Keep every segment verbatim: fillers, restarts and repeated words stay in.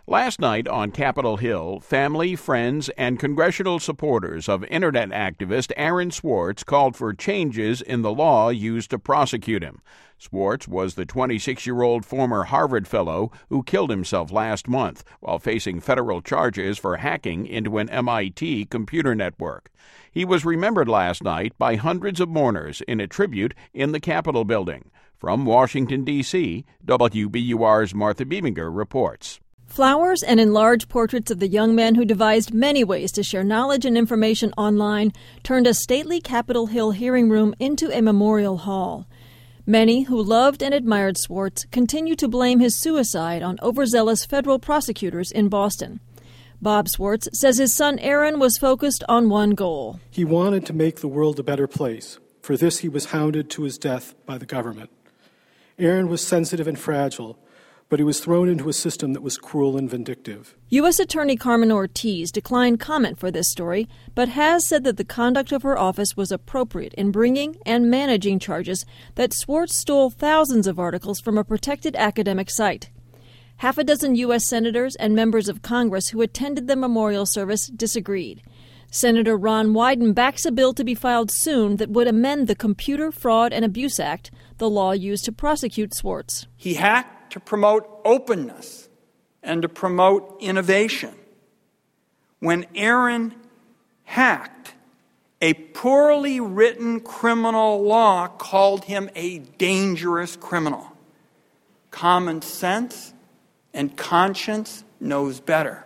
Last night on Capitol Hill, family, friends, and congressional supporters of Internet activist Aaron Swartz called for changes in the law used to prosecute him. Swartz was the twenty-six-year-old former Harvard fellow who killed himself last month while facing federal charges for hacking into an M I T computer network. He was remembered last night by hundreds of mourners in a tribute in the Capitol building. From Washington, D C, W B U R's Martha Bebinger reports. Flowers and enlarged portraits of the young man who devised many ways to share knowledge and information online turned a stately Capitol Hill hearing room into a memorial hall. Many who loved and admired Swartz continue to blame his suicide on overzealous federal prosecutors in Boston. Bob Swartz says his son Aaron was focused on one goal. He wanted to make the world a better place. For this, he was hounded to his death by the government. Aaron was sensitive and fragile, but he was thrown into a system that was cruel and vindictive. U S Attorney Carmen Ortiz declined comment for this story, but has said that the conduct of her office was appropriate in bringing and managing charges that Swartz stole thousands of articles from a protected academic site. Half a dozen U S senators and members of Congress who attended the memorial service disagreed. Senator Ron Wyden backs a bill to be filed soon that would amend the Computer Fraud and Abuse Act, the law used to prosecute Swartz. He hacked to promote openness and to promote innovation. When Aaron hacked, a poorly written criminal law called him a dangerous criminal. Common sense and conscience knows better.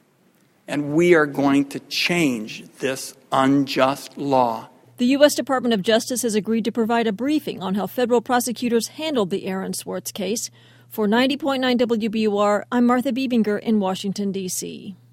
And we are going to change this unjust law. The U S Department of Justice has agreed to provide a briefing on how federal prosecutors handled the Aaron Swartz case. For ninety point nine W B U R, I'm Martha Bebinger in Washington, D C